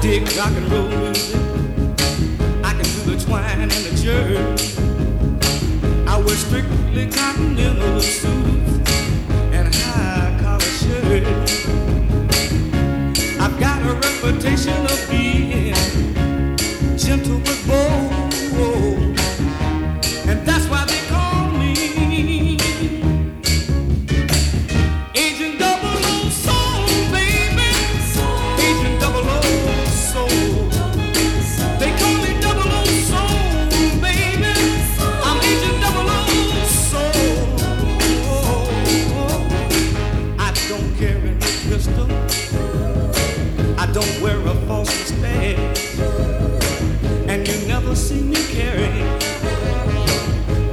dig rock and roll music. I can do the twine and the jerk. I wear strictly continental suits and high collar shirts. I've got a reputation of being gentle but bold, and that's why they call me Agent Double O Soul, baby. Agent Double O Soul. They call me Double O Soul, baby. I'm Agent Double O Soul. I don't carry no pistol. I don't wear a false mustache, and you never see me carry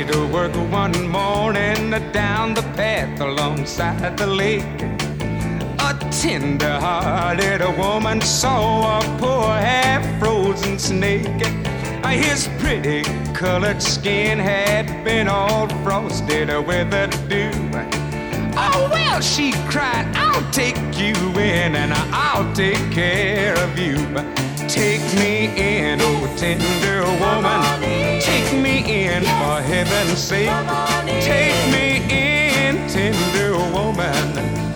headed to work one morning down the path alongside the lake. A tender-hearted woman saw a poor half-frozen snake. His pretty colored skin had been all frosted with the dew. Oh, well, she cried, I'll take you in and I'll take care of you. Take me in, oh tender woman. Take me in, for heaven's sake. Take me in, tender woman.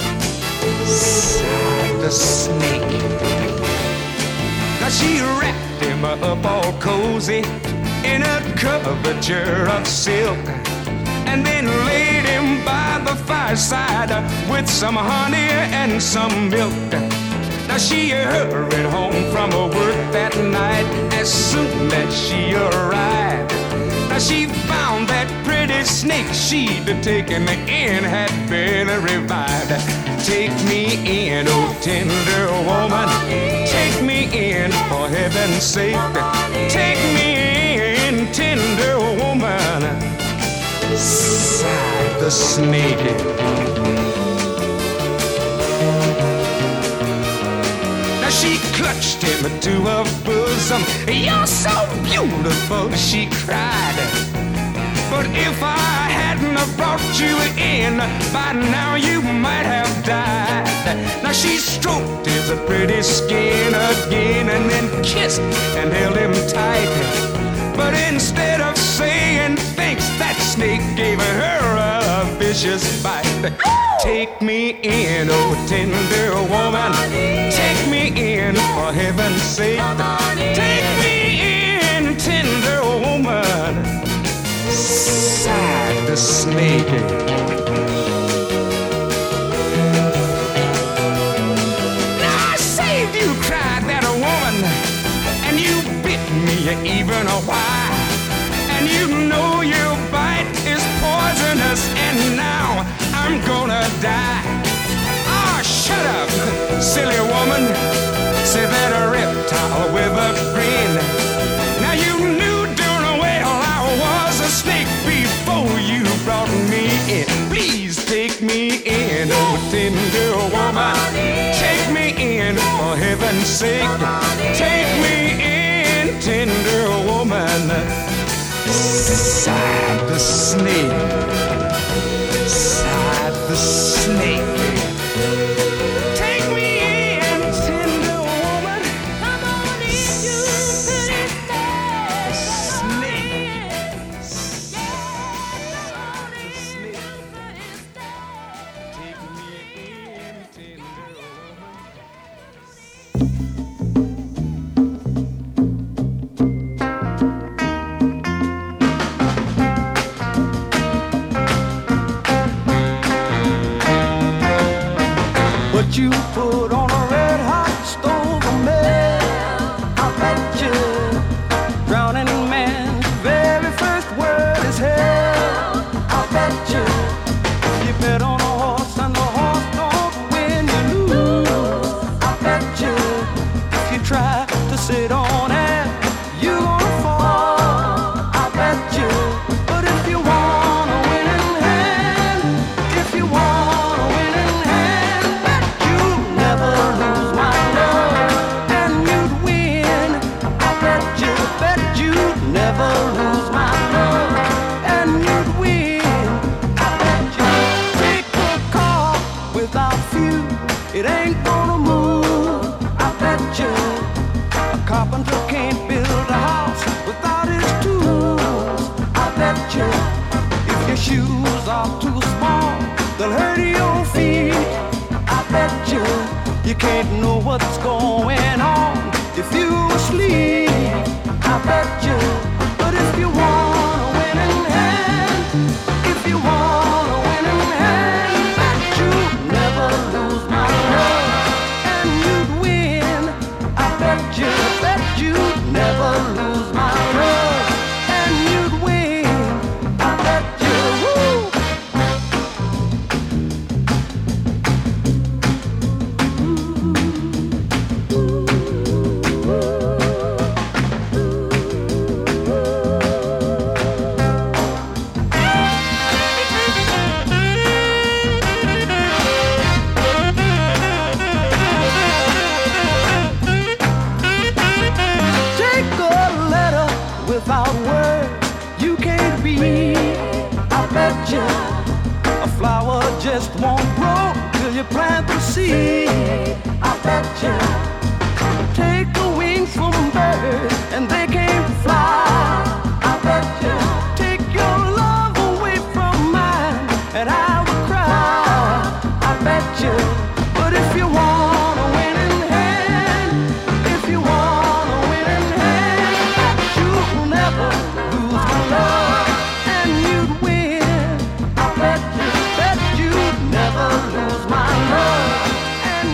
Sighed the snake. Now she wrapped him up all cozy in a coverture of silk, and then laid him by the fireside with some honey and some milk. Now she hurried home from her work that night as soon as she arrived. Now she found that pretty snake she'd taken in had been revived. Take me in, oh tender woman. Take me in, for heaven's sake. Take me in, tender woman. Sighed the snake. Now she clutched him to her bosom. You're so beautiful, she cried. But if I hadn't have brought you in, by now you might have died. Now she stroked his pretty skin again and then kissed and held him tight. But instead of saying thanks, that snake gave her a vicious bite. Take me in, oh tender woman. Take me in, for heaven's sake. Take me in, tender woman. Sighed the snake. Now I saved you, cried that woman, and you bit me even a while. And you know your bite is poisonous, and now I'm gonna die. Ah, shut up, silly woman, said that reptile with a grin. Now you knew darn well I was a snake before you brought me in. Please take me in, oh tender woman. Take me in, for heaven's sake. Take me in, tender woman. Sighed the snake. Sighed the snake. Take me in, tender woman. Come on in, you pretty snake. Take me in, tender woman. What you put on a red hot stove of melt, I bet you drowning man's very first word is hell. I bet you if you bet on a horse and the horse don't win, you lose. I bet you if you try to sit on it, you're gonna fall. I bet you, but if you want a winning hand, if you want a winning hand, never lose my love, and you'd win. I bet you'd never lose my love, and you'd win. I bet you take a car without fuel, it ain't gonna move. I bet you a carpenter can't build a house without his tools. I bet you if your shoes are too small, they'll hurt your feet. I bet you can't know what's going on if you asleep. I bet you, but if you want a winning hand, if you want a winning hand, bet you never lose my love, and you'd win. I bet you'd never lose my love, and you'd win. I bet you, woo. just won't grow till you plant the seed. I bet you take the wings from birds and they can't fly. I bet you take your love away from mine and I would cry. I bet you. But if you want a winning hand, if you want a winning hand, you'll never lose my love and you'd win. I bet you'd never lose my love and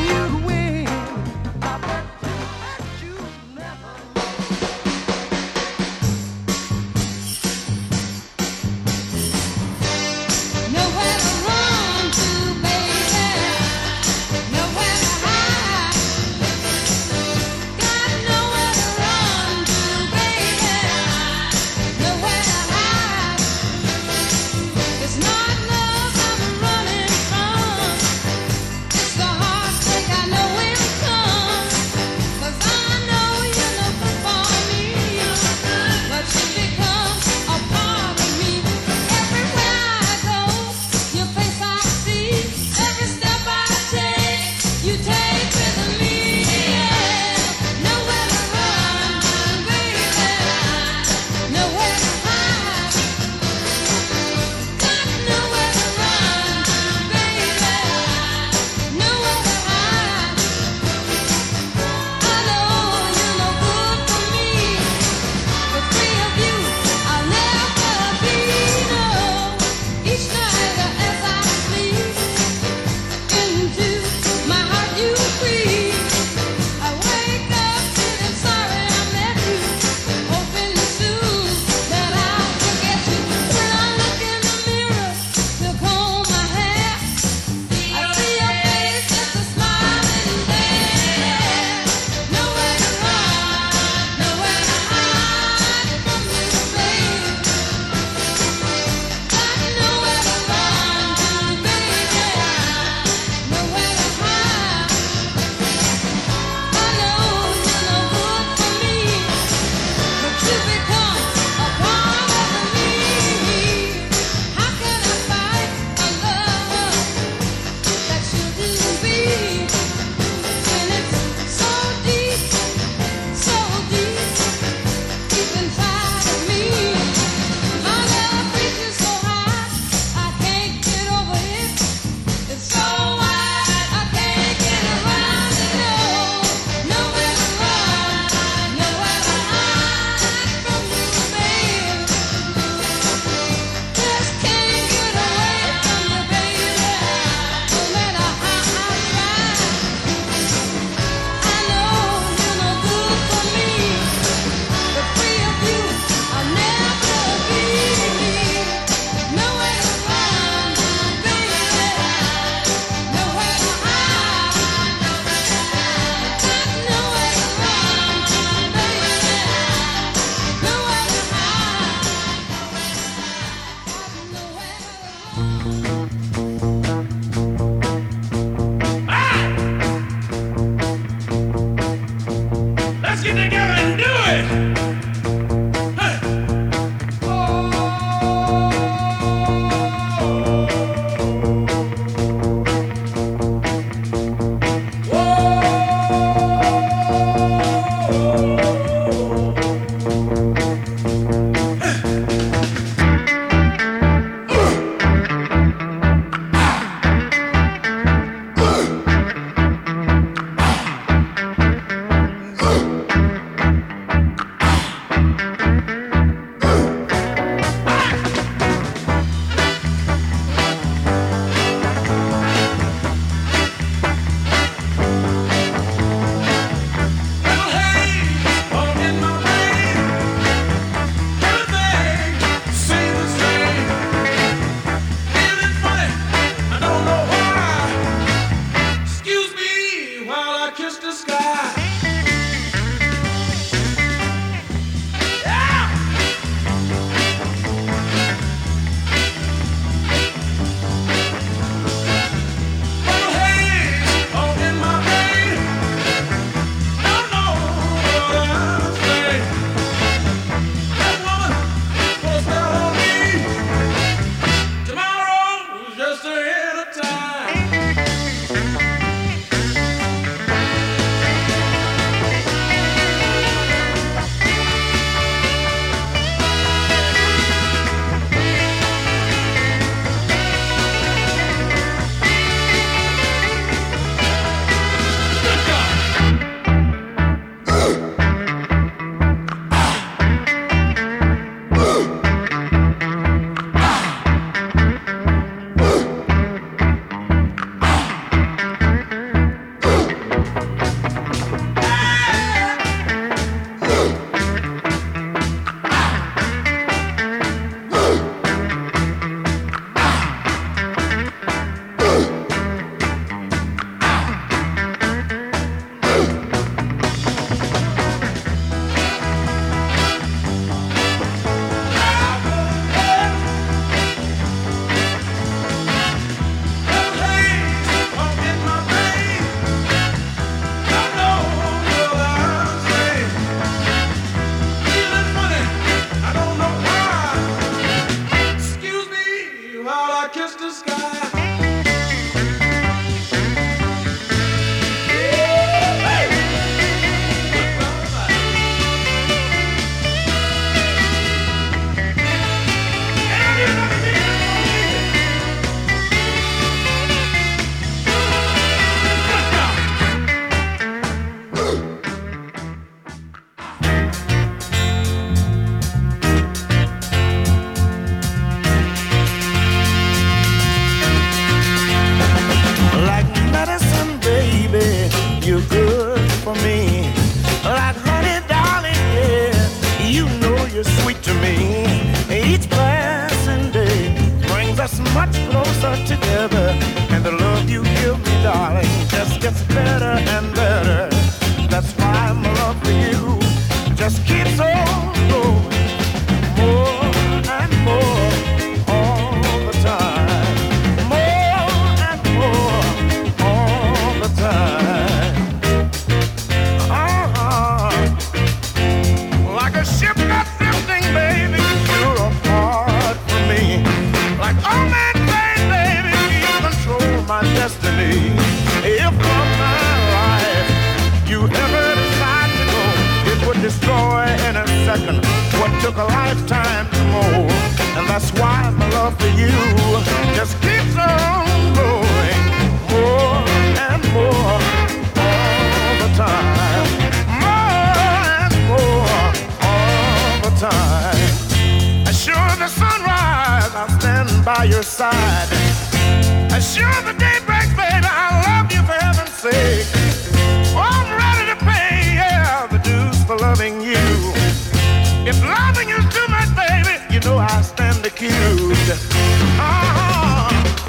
destiny. If for my life you ever decide to go, it would destroy in a second what took a lifetime to mold. And that's why my love for you just keeps on growing more and more all the time. More and more all the time. As sure the sunrise, I'll stand by your side. As sure the day breaks, baby, I love you for heaven's sake. Oh, I'm ready to pay, yeah, the dues for loving you. If loving you's too much, baby, you know I stand accused. Oh,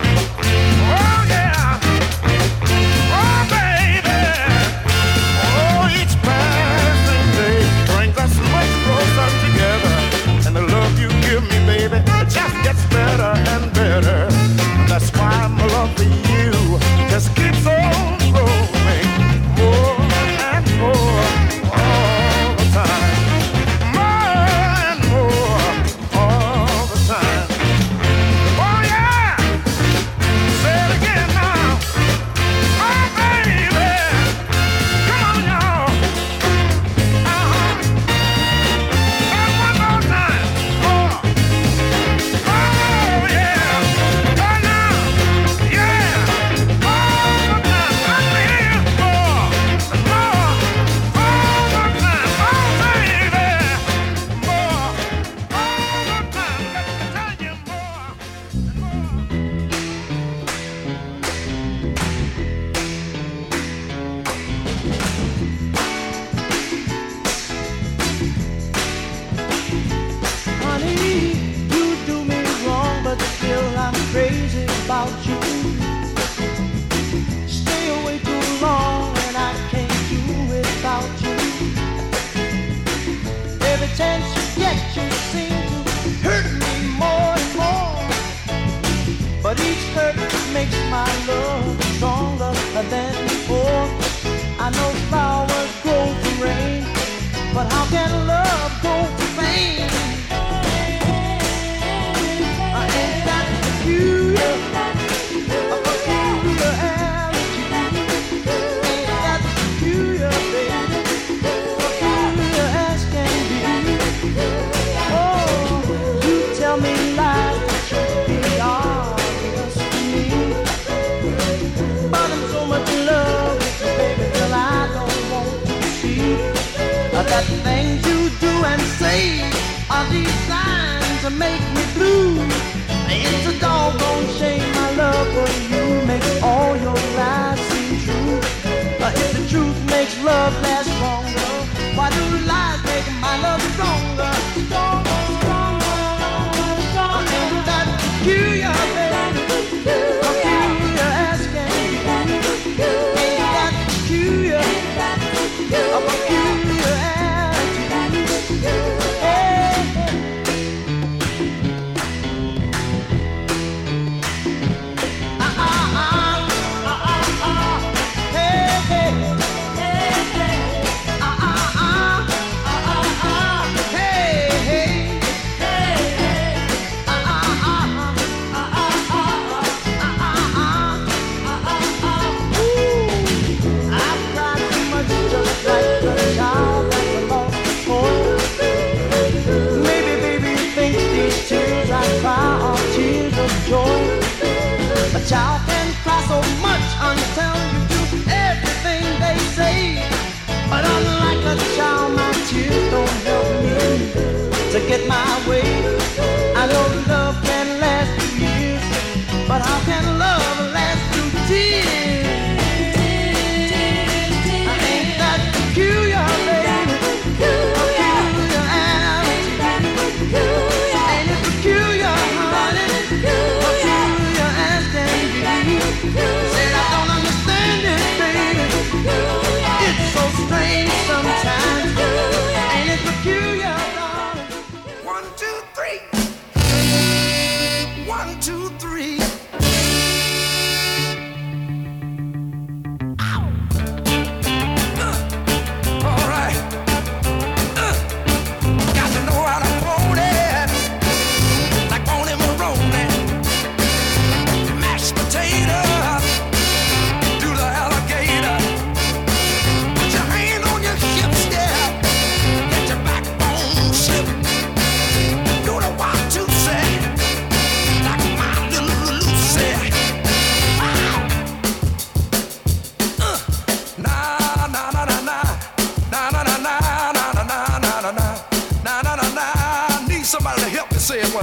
yeah. Oh, baby. Oh, each passing day brings us much closer together. And the love you give me, baby, it just gets better and better. And that's why my love for you just keeps on growing more and more all the time.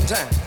one time.